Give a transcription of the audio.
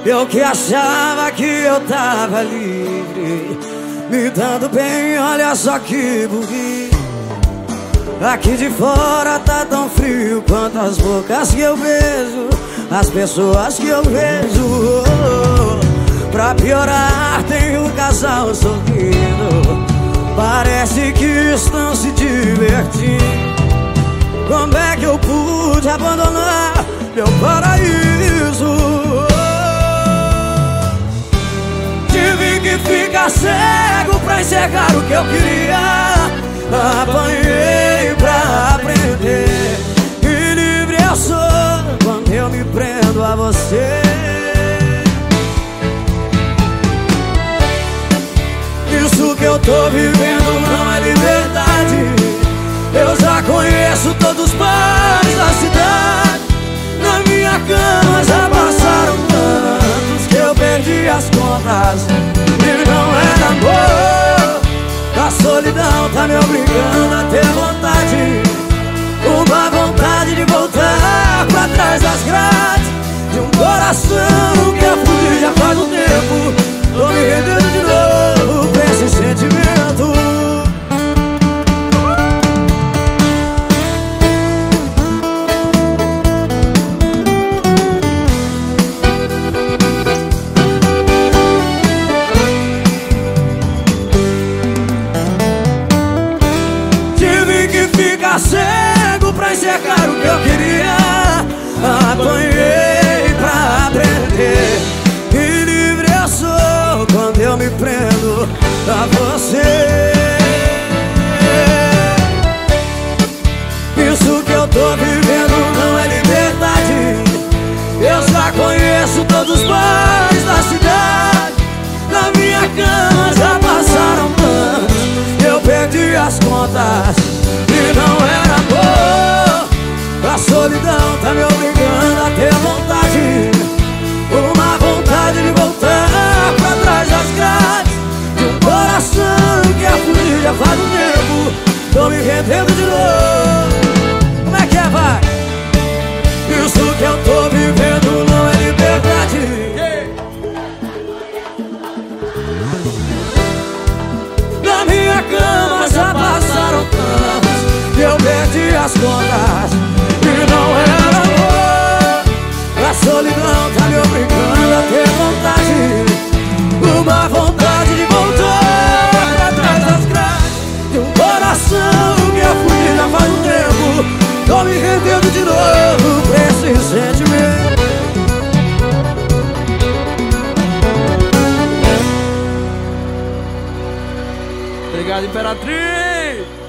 Eu que achava que eu tava livre, me dando bem, olha só que burrice. Aqui de fora tá tão frio quanto as bocas que eu beijo, as pessoas que eu vejo. Pra piorar tem um casal sorrindo, parece que estão se divertindo. Como é que eu pude abandonar meu paraíso? Tive que ficar cego pra enxergar o que eu queria. Apanhei pra aprender, e livre eu sou quando eu me prendo a você. Isso que eu tô vivendo não é liberdade. Eu já conheço todos os bares da cidade. Na minha cama já passaram tantos que eu perdi as contas. E não era amor, a solidão tá me obrigando a ter vontade. Uma vontade de voltar pra trás das grades de um coração que eu fui já faz um tempo. Tô me rendendo de novo pra esse sentimento. Tive que ficar cego pra enxergar o que eu queria. Apanhei pra aprender, e livre eu sou quando eu me prendo a você. Isso que eu tô vivendo não é liberdade. Eu já conheço todos os bares da cidade. Na minha cama já passaram tantos, eu perdi as contas. E não era amor, a solidão tá me obrigando a ter vontade. Uma vontade de voltar pra trás das grades de um coração que é fugir já faz um tempo. Tô me rendendo de novo. Como é que é, vai? Isso que eu tô vivendo não é liberdade. Na minha cama já passaram tantos que eu perdi as contas. E não era amor, a solidão tá me obrigando a ter vontade. Uma vontade de voltar pra trás das grades de um coração que eu fui já faz um tempo. Tô me rendendo de novo pra esse sentimento. Obrigado, Imperatriz!